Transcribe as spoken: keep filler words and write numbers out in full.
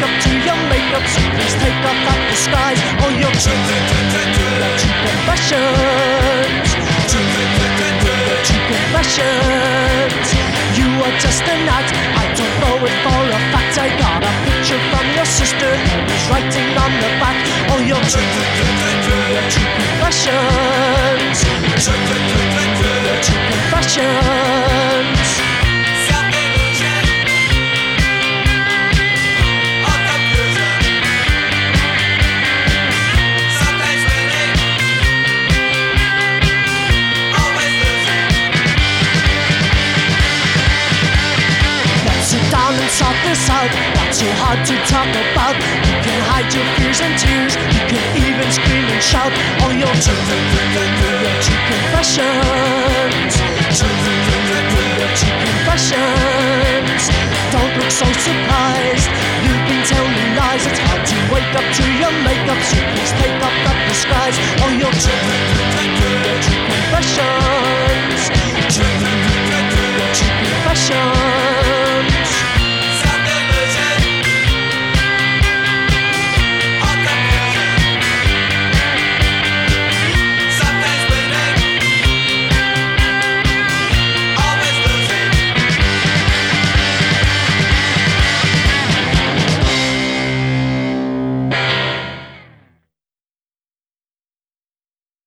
wake up to your makeup, so please take off that disguise. All your cheap, cheap confessions, cheap confessions. You are just an act, I don't know it for a fact. I got a picture from your sister who was writing on the back. All your cheap, cheap confessions, cheap confessions. Sort this out, not so hard to talk about. You can hide your fears and tears, you can even scream and shout. All your cheap confessions, cheap confessions. Don't look so surprised, you've been telling lies. It's hard to wake up to your makeup, so please take off that disguise. All your cheap confessions, cheap confessions.